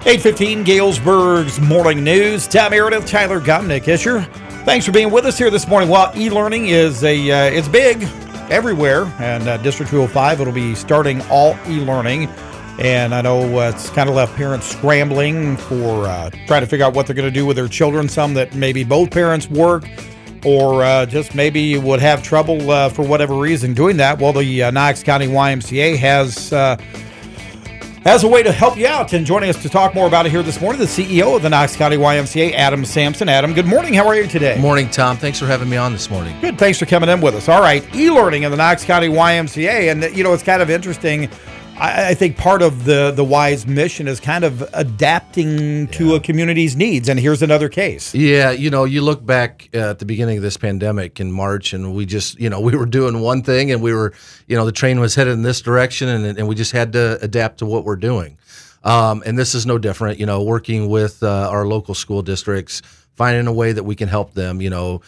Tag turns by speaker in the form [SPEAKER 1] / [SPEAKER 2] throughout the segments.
[SPEAKER 1] 8:15, Galesburg's Morning News. Tom Meredith, Tyler Gumnick, Isher. Thanks for being with us here this morning. Well, e-learning is it's big everywhere, and District 205, it'll be starting all e-learning. And I know it's kind of left parents scrambling for trying to figure out what they're going to do with their children. Some that maybe both parents work or just maybe would have trouble for whatever reason doing that. Well, the Knox County YMCA has a way to help you out. And joining us to talk more about it here this morning, the CEO of the Knox County YMCA, Adam Sampson. Adam, good morning. How are you today?
[SPEAKER 2] Morning, Tom. Thanks for having me on this morning.
[SPEAKER 1] Good. Thanks for coming in with us. All right. E-learning in the Knox County YMCA. And, it's kind of interesting. I think part of the Y's mission is kind of adapting to a community's needs. And here's another case.
[SPEAKER 2] Yeah, you look back at the beginning of this pandemic in March, and we just, we were doing one thing, and we were, the train was headed in this direction, and we just had to adapt to what we're doing. And this is no different, working with our local school districts, finding a way that we can help them,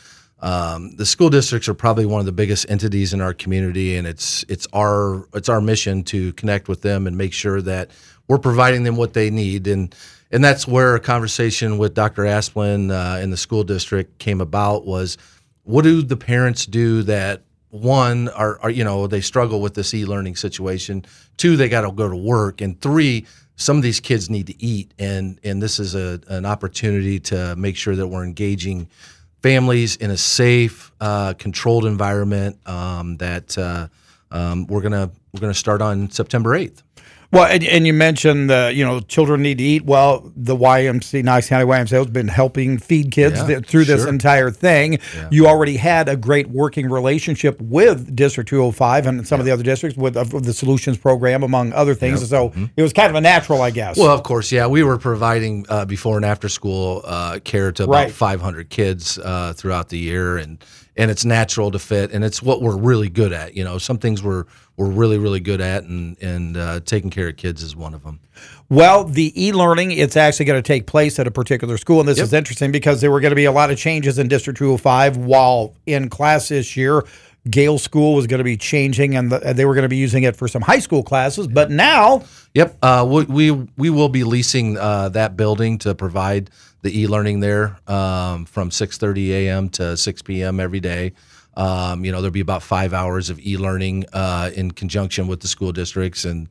[SPEAKER 2] the school districts are probably one of the biggest entities in our community, and it's our mission to connect with them and make sure that we're providing them what they need. And that's where a conversation with Dr. Asplin in the school district came about. Was what do the parents do that, one, are they struggle with this e-learning situation, two, they got to go to work, and three, some of these kids need to eat, and this is an opportunity to make sure that we're engaging families in a safe, controlled environment that we're gonna start on September 8th.
[SPEAKER 1] Well, and you mentioned children need to eat. Well, the YMCA, Knox County YMCA, has been helping feed kids through this entire thing. Yeah. You already had a great working relationship with District 205 and some of the other districts with the Solutions Program, among other things. Yep. So it was kind of a natural, I guess.
[SPEAKER 2] Well, of course, yeah. We were providing before and after school care to about 500 kids throughout the year, and it's natural to fit, and it's what we're really good at. Some things we're really, really good at, and taking care of kids is one of them.
[SPEAKER 1] Well, the e-learning, it's actually going to take place at a particular school, and this is interesting because there were going to be a lot of changes in District 205 while in class this year. Gale School was going to be changing, and they were going to be using it for some high school classes, but now...
[SPEAKER 2] Yep, we will be leasing that building to provide the e-learning there from 6:30 a.m. to 6 p.m. every day. There'll be about 5 hours of e-learning in conjunction with the school districts. And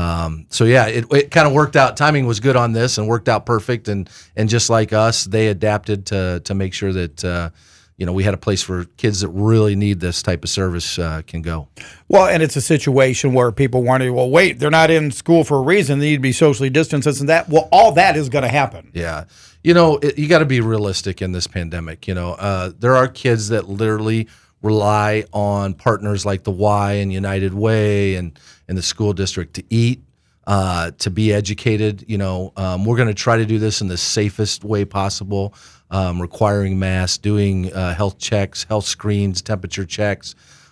[SPEAKER 2] it kind of worked out. Timing was good on this and worked out perfect. And just like us, they adapted to make sure that, we had a place where kids that really need this type of service can go.
[SPEAKER 1] Well, and it's a situation where people wonder, well, wait, they're not in school for a reason. They need to be socially distanced, this and that. Well, all that is going to happen.
[SPEAKER 2] Yeah. You got to be realistic in this pandemic. There are kids that literally rely on partners like the Y and United Way and the school district to eat, to be educated. We're going to try to do this in the safest way possible, requiring masks, doing health checks, health screens, temperature checks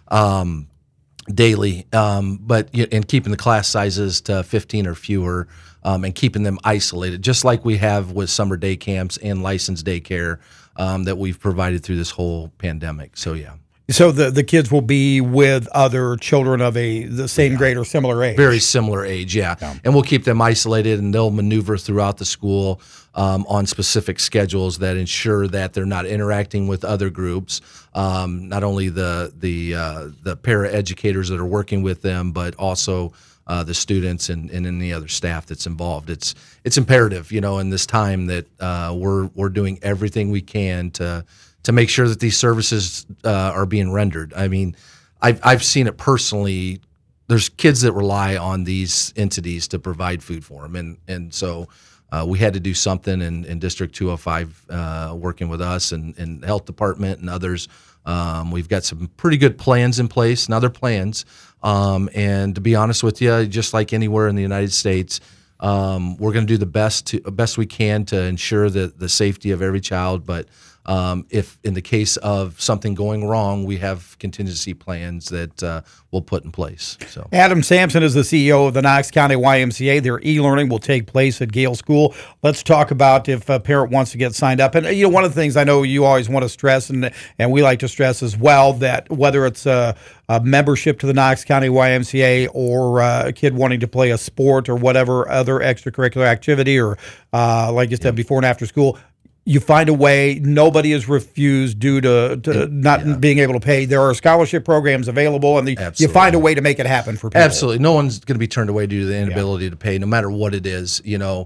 [SPEAKER 2] daily, and keeping the class sizes to 15 or fewer, and keeping them isolated, just like we have with summer day camps and licensed daycare that we've provided through this whole pandemic. So, yeah.
[SPEAKER 1] So the kids will be with other children of the same grade or similar age?
[SPEAKER 2] Very similar age, yeah. And we'll keep them isolated, and they'll maneuver throughout the school on specific schedules that ensure that they're not interacting with other groups, not only the para-educators that are working with them, but also the students and any other staff that's involved. It's imperative, in this time that we're doing everything we can to make sure that these services are being rendered. I mean, I've seen it personally. There's kids that rely on these entities to provide food for them, and so we had to do something. In District 205, working with us and the health department and others, we've got some pretty good plans in place and other plans. And to be honest with you, just like anywhere in the United States, we're going to do the best we can to ensure that the safety of every child, but if in the case of something going wrong, we have contingency plans that we'll put in place. So
[SPEAKER 1] Adam Sampson is the CEO of the Knox County YMCA. Their e-learning will take place at Gale School. Let's talk about if a parent wants to get signed up. And one of the things I know you always want to stress, and we like to stress as well, that whether it's a membership to the Knox County YMCA or a kid wanting to play a sport or whatever other extracurricular activity, or like you said, before and after school, you find a way. Nobody is refused due to not being able to pay. There are scholarship programs available, and you find a way to make it happen for people.
[SPEAKER 2] Absolutely. No one's going to be turned away due to the inability to pay, no matter what it is.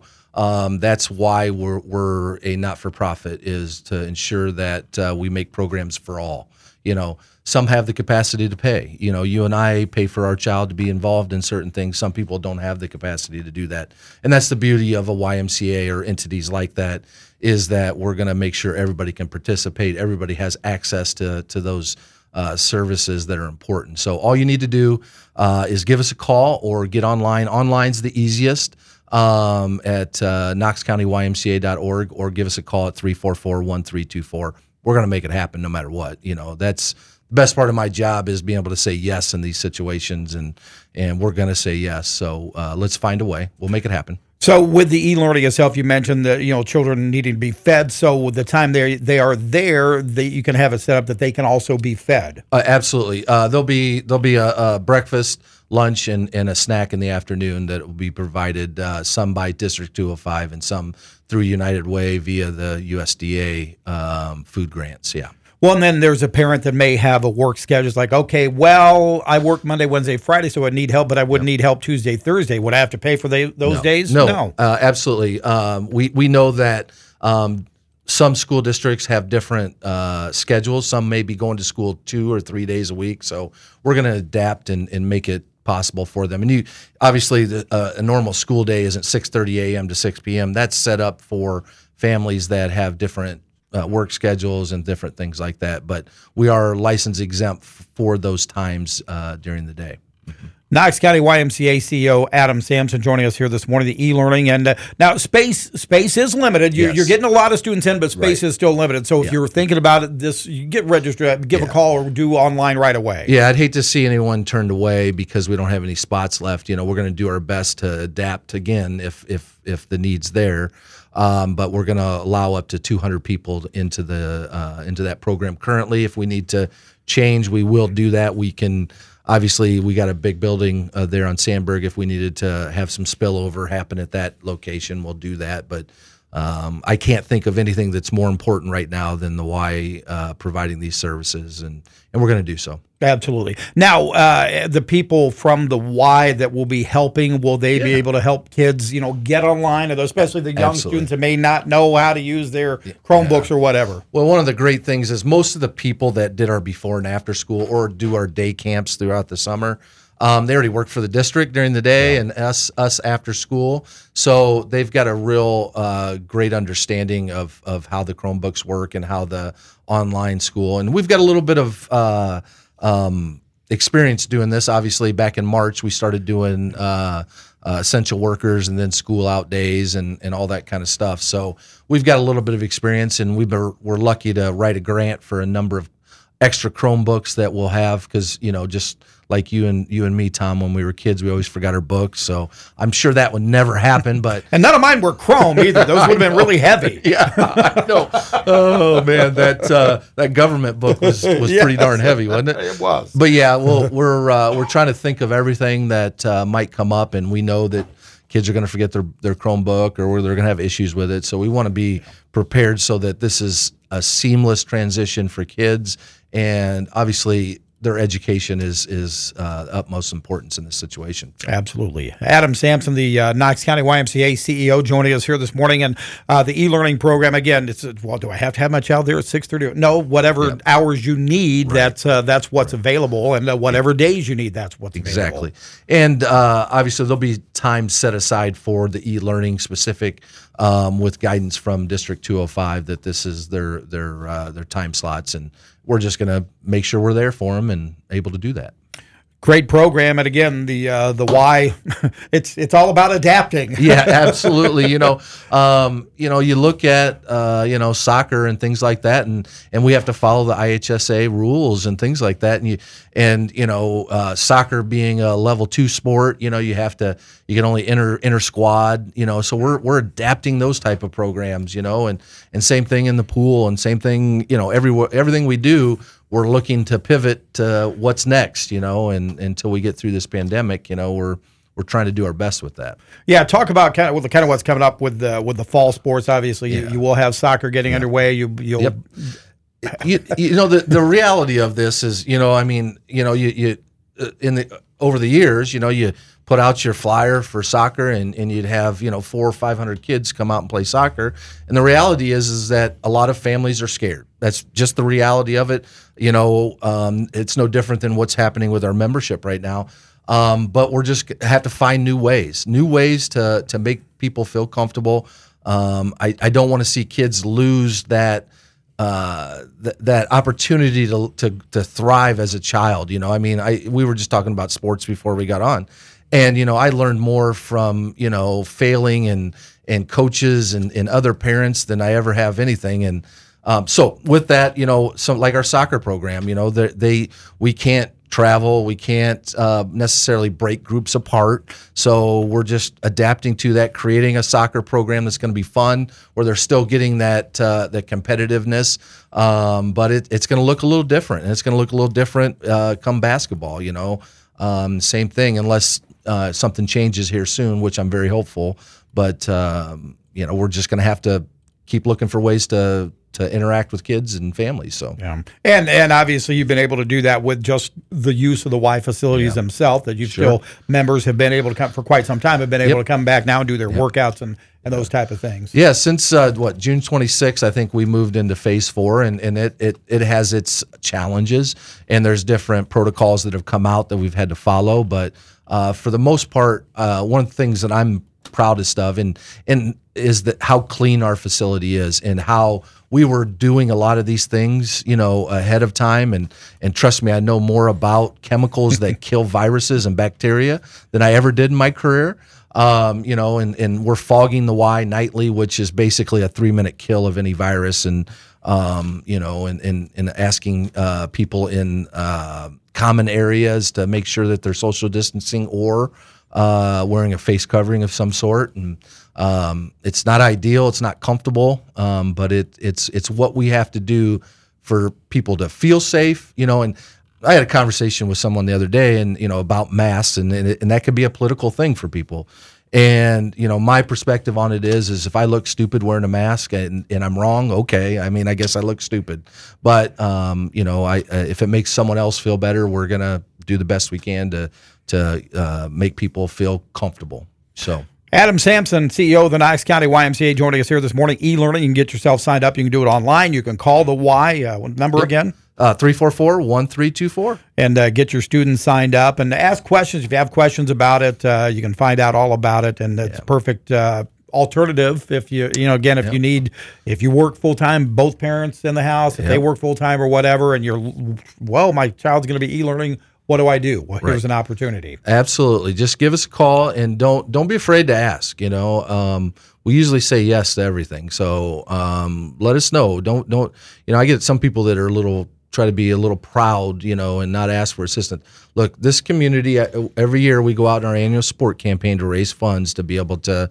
[SPEAKER 2] That's why we're a not-for-profit, is to ensure that we make programs for all. Some have the capacity to pay. You and I pay for our child to be involved in certain things. Some people don't have the capacity to do that. And that's the beauty of a YMCA or entities like that, is that we're going to make sure everybody can participate. Everybody has access to those services that are important. So all you need to do is give us a call or get online. Online's the easiest at knoxcountymca.org, or give us a call at 344-1324. We're going to make it happen no matter what. That's the best part of my job, is being able to say yes in these situations, and we're going to say yes. So let's find a way. We'll make it happen.
[SPEAKER 1] So with the e-learning itself, you mentioned that children needing to be fed. So the time they are there, you can have it set up that they can also be fed.
[SPEAKER 2] Absolutely. There'll be a breakfast, lunch, and a snack in the afternoon that will be provided. Some by District 205 and some through United Way via the USDA food grants. Yeah.
[SPEAKER 1] Well, and then there's a parent that may have a work schedule. It's like, okay, well, I work Monday, Wednesday, Friday, so I need help, but I wouldn't need help Tuesday, Thursday. Would I have to pay for those days?
[SPEAKER 2] No. Absolutely. We know that some school districts have different schedules. Some may be going to school 2 or 3 days a week. So we're going to adapt and make it possible for them. And obviously, a normal school day isn't 6:30 a.m. to 6 p.m. That's set up for families that have different work schedules and different things like that, but we are license exempt for those times during the day.
[SPEAKER 1] Knox County YMCA CEO Adam Sampson joining us here this morning. The e-learning, and now space is limited. You're getting a lot of students in, but space is still limited. So if you're thinking about it, you get registered, give a call, or do online right away.
[SPEAKER 2] Yeah, I'd hate to see anyone turned away because we don't have any spots left. We're going to do our best to adapt again if the need's there. But we're going to allow up to 200 people into that program currently. If we need to change, we will do that. We can. Obviously, we got a big building there on Sandburg. If we needed to have some spillover happen at that location, we'll do that. But I can't think of anything that's more important right now than the Y providing these services, and we're going to do so.
[SPEAKER 1] Absolutely. Now, the people from the Y that will be helping, will they be able to help kids, get online, especially the young students that may not know how to use their Chromebooks or whatever?
[SPEAKER 2] Well, one of the great things is most of the people that did our before and after school or do our day camps throughout the summer, they already work for the district during the day and us after school. So they've got a real great understanding of how the Chromebooks work and how the online school. And we've got a little bit of experience doing this. Obviously, back in March, we started doing essential workers and then school out days and all that kind of stuff. So we've got a little bit of experience, and we're lucky to write a grant for a number of extra Chromebooks that we'll have, because just like you and me, Tom, when we were kids, we always forgot our books. So I'm sure that would never happen. But
[SPEAKER 1] and none of mine were Chrome either. Those would have been really heavy.
[SPEAKER 2] Yeah, I know. Oh man, that government book was pretty darn heavy, wasn't it?
[SPEAKER 1] It was.
[SPEAKER 2] But yeah, well, we're trying to think of everything that might come up, and we know that kids are going to forget their Chromebook, or they're going to have issues with it. So we want to be prepared so that this is a seamless transition for kids. And obviously, their education is utmost importance in this situation.
[SPEAKER 1] Absolutely. Adam Sampson, the Knox County YMCA CEO, joining us here this morning. And the e-learning program, again, do I have to have my child there at 6:30? No, whatever hours you need, that's what's available. And whatever days you need, that's what's available.
[SPEAKER 2] Exactly. And obviously, there'll be time set aside for the e-learning specific with guidance from District 205 that this is their time slots. And we're just going to make sure we're there for them and able to do that.
[SPEAKER 1] Great program, and again, the why, it's all about adapting.
[SPEAKER 2] Yeah, absolutely. You look at soccer and things like that, and we have to follow the IHSA rules and things like that. And soccer being a level 2 sport, you can only enter squad. So we're adapting those type of programs. And same thing in the pool, and same thing. Everything we do, we're looking to pivot to what's next, and until we get through this pandemic, we're trying to do our best with that.
[SPEAKER 1] Yeah, talk about kind of what's coming up with the fall sports. Obviously, you will have soccer getting underway. You'll.
[SPEAKER 2] Yep. The reality of this is, over the years, you put out your flyer for soccer, and you'd have 400 or 500 kids come out and play soccer. And the reality is that a lot of families are scared. That's just the reality of it. It's no different than what's happening with our membership right now. But we're just have to find new ways to make people feel comfortable. I don't want to see kids lose that opportunity to thrive as a child. We were just talking about sports before we got on, and I learned more from failing and coaches and other parents than I ever have anything. And so with that, so like our soccer program, we can't travel, we can't necessarily break groups apart, so we're just adapting to that, creating a soccer program that's going to be fun, where they're still getting that competitiveness, but it's going to look a little different, and it's going to look a little different come basketball. Same thing, unless something changes here soon, which I'm very hopeful. But we're just going to have to keep looking for ways to interact with kids and families. So
[SPEAKER 1] yeah, and obviously you've been able to do that with just the use of the Y facilities themselves. That members have been able to come for quite some time, have been able to come back now and do their workouts and those type of things.
[SPEAKER 2] Yeah, since June 26th, I think we moved into phase 4, and it has its challenges, and there's different protocols that have come out that we've had to follow. But for the most part, one of the things that I'm proudest of and is that how clean our facility is, and how we were doing a lot of these things ahead of time, and trust me, I know more about chemicals that kill viruses and bacteria than I ever did in my career. And we're fogging the Y nightly, which is basically a 3-minute kill of any virus, and asking people in common areas to make sure that they're social distancing or wearing a face covering of some sort. And it's not ideal, it's not comfortable, but it's what we have to do for people to feel safe. And I had a conversation with someone the other day, and about masks, and that could be a political thing for people. And my perspective on it is if I look stupid wearing a mask and I'm wrong, okay. I mean, I guess I look stupid, but if it makes someone else feel better, we're gonna do the best we can to make people feel comfortable. So.
[SPEAKER 1] Adam Sampson, CEO of the Knox County YMCA, joining us here this morning. E-learning, you can get yourself signed up. You can do it online. You can call the Y number again.
[SPEAKER 2] 344-1324.
[SPEAKER 1] And get your students signed up and ask questions. If you have questions about it, you can find out all about it. And it's a perfect alternative if you if you work full time, both parents in the house, if they work full time or whatever, and my child's going to be e-learning. What do I do? Well, here's an opportunity.
[SPEAKER 2] Absolutely. Just give us a call, and don't be afraid to ask. We usually say yes to everything. So let us know. Don't I get some people that are try to be a little proud, and not ask for assistance. Look, this community, every year we go out in our annual sport campaign to raise funds to be able to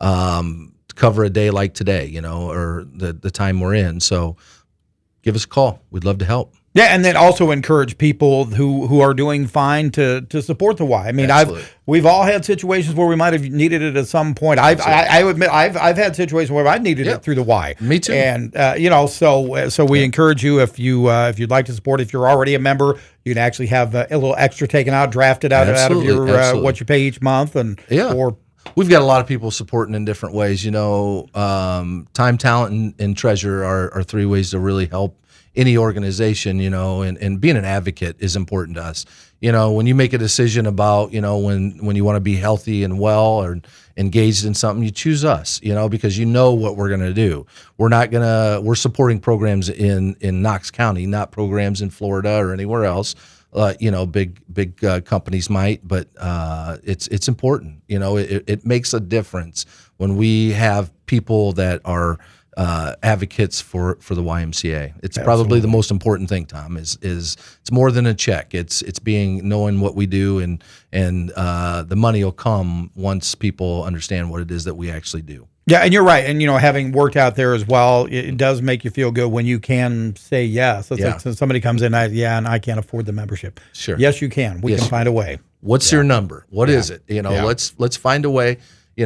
[SPEAKER 2] cover a day like today, or the time we're in. So give us a call. We'd love to help.
[SPEAKER 1] Yeah, and then also encourage people who are doing fine to support the Y. I mean, we've all had situations where we might have needed it at some point. I admit I've had situations where I've needed it through the Y.
[SPEAKER 2] Me too.
[SPEAKER 1] And so we encourage you, if you'd like to support. If you're already a member, you can actually have a little extra taken out, drafted out of your what you pay each month, or.
[SPEAKER 2] We've got a lot of people supporting in different ways. Time, talent, and treasure are 3 ways to really help any organization, and being an advocate is important to us. When you make a decision about, when you want to be healthy and well or engaged in something, you choose us, because what we're going to do. We're supporting programs in Knox County, not programs in Florida or anywhere else. big companies might, but it's important. It makes a difference when we have people that are advocates for the YMCA. It's probably the most important thing, Tom. Is it's more than a check. It's knowing what we do, and the money will come once people understand what it is that we actually do.
[SPEAKER 1] Yeah, and you're right. And, having worked out there as well, it does make you feel good when you can say yes. It's like somebody comes in, and I can't afford the membership.
[SPEAKER 2] Sure.
[SPEAKER 1] Yes, you can. We can find a way.
[SPEAKER 2] What's your number? What is it? Let's find a way.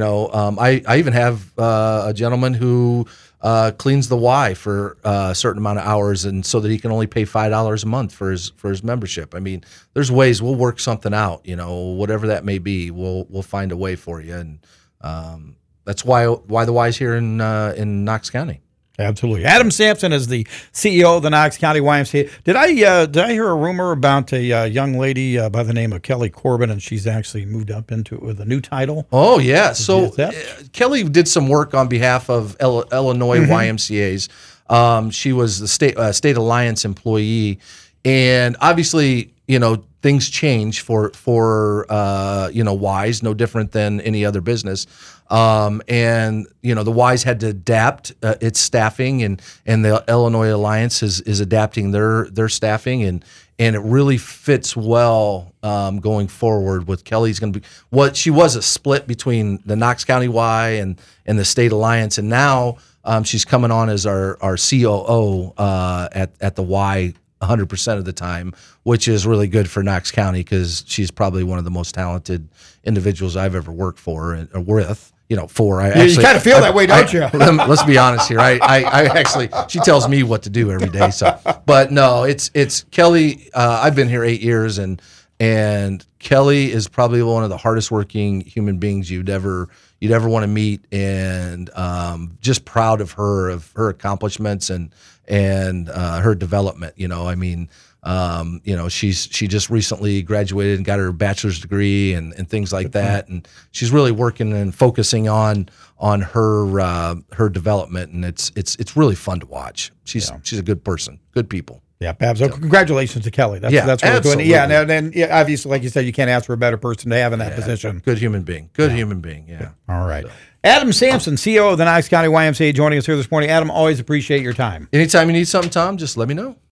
[SPEAKER 2] I even have a gentleman who cleans the Y for a certain amount of hours, and so that he can only pay $5 a month for his membership. I mean, there's ways. We'll work something out. Whatever that may be, we'll find a way for you. And that's why the Y's here in Knox County.
[SPEAKER 1] Absolutely. Adam Sampson is the CEO of the Knox County YMCA. Did I hear a rumor about a young lady by the name of Kelly Corbin, and she's actually moved up into it with a new title?
[SPEAKER 2] Oh, yeah. So Kelly did some work on behalf of Illinois YMCAs. She was the State Alliance employee, and obviously, things change for Y's, no different than any other business. And the Y's had to adapt its staffing, and the Illinois Alliance is adapting their staffing, and it really fits well going forward. With Kelly's going to be she was a split between the Knox County Y and the State Alliance, and now she's coming on as our COO at the Y 100% of the time, which is really good for Knox County because she's probably one of the most talented individuals I've ever worked for or with.
[SPEAKER 1] You kind of feel that way, don't you?
[SPEAKER 2] Let's be honest here. I actually, she tells me what to do every day. So, but no, it's Kelly. I've been here 8 years, and Kelly is probably one of the hardest working human beings you'd ever want to meet, and just proud of her accomplishments and her development. She just recently graduated and got her bachelor's degree and things like that, and she's really working and focusing on her development, and it's really fun to watch. She's a good person, good people.
[SPEAKER 1] Yeah, Babs. So congratulations to Kelly. That's what
[SPEAKER 2] absolutely.
[SPEAKER 1] We're doing. Yeah, and then obviously, like you said, you can't ask for a better person to have in that position.
[SPEAKER 2] Good human being. Good human being. Yeah.
[SPEAKER 1] All right. So. Adam Sampson, CEO of the Knox County YMCA, joining us here this morning. Adam, always appreciate your time.
[SPEAKER 2] Anytime you need something, Tom, just let me know.